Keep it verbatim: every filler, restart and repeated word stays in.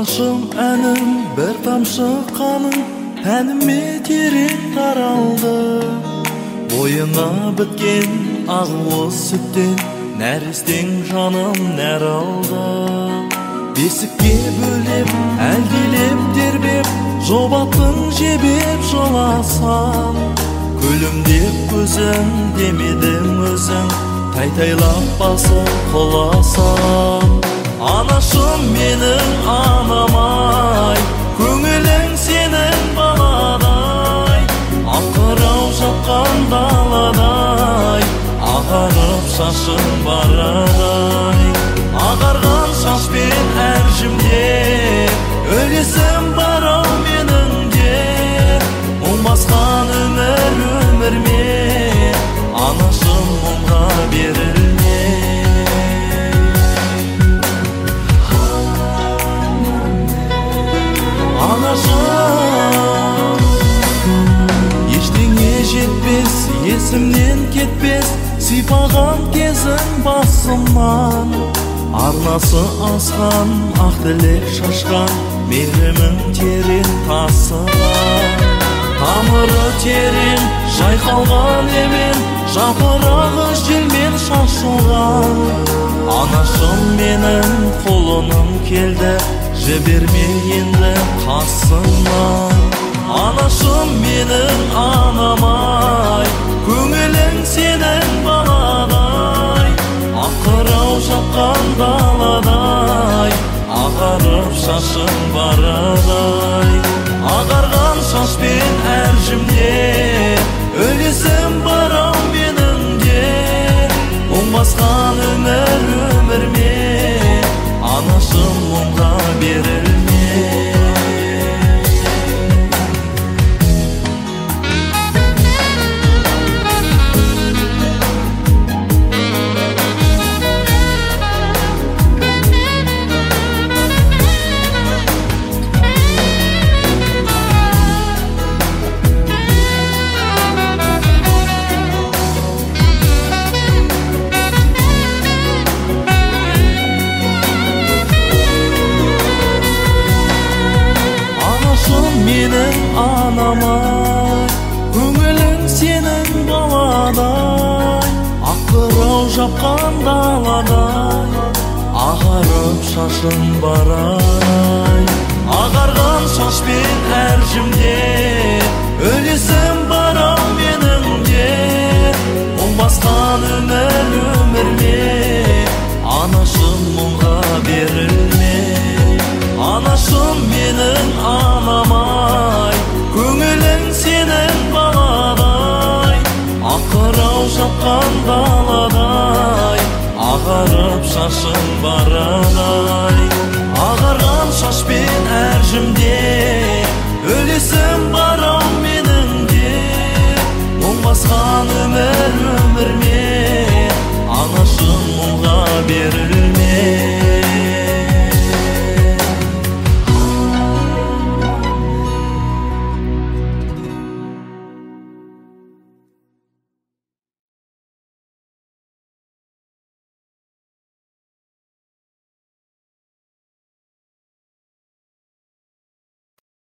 Анашым әнім бір тамшы қаның, тәніме терең таралды. Бойына біткен ағуыз сүттен, нәрестең жаным нәр алды. Бесікке бөлеп, әлдилеп тербеп, жобаттың жебеп жоласам. Күлімдеп көзің демедің өзің, тайтайлап басып құласам. Анашым менің анамай, көңілің сенің баладай. Ақырау жапқан даладай, ағарып шашың барадай. Ағарған шашпен әр жімде, өлесім барау менің де. Оңбасқан өмір өмірме, анашым мұңға берілме. Анашым, ештеңе жетпес, есімнен кетпес, сипаған кезің басымнан. Арнасы асқан, ақ тілек шашқан, мейірімің терең тасыған. Тамыры терең, жайқалған емен, жапырағы желмен шашылған. Анашым менің құлыным келді, жіберме енді қасымнан. Анашым менің анамай, көңілің сенің баладай. Ақырау жапқан даладай, ағарып шашың барадай. Ағарған шашпен әр жімде, өлесім барау менің де. Оңбасқан өмір өмірме, анашым мұңға берілме. Менің анамай, көңілің сенің баладай. Ақырау жапқан даладай, ағарып шашың барай. Ағарған шашпен әр жімде, өлесім барау менің де. Оңбасқан өмір өмірме, анашым мұңға берілме. Анашым менің анамай, көңілің сенің баладай. Ақырау жапқан даладай, ағарып шашың барадай. Ағарған шашпен әр жімде, өлесім барау менің де. Оңбасқан өмір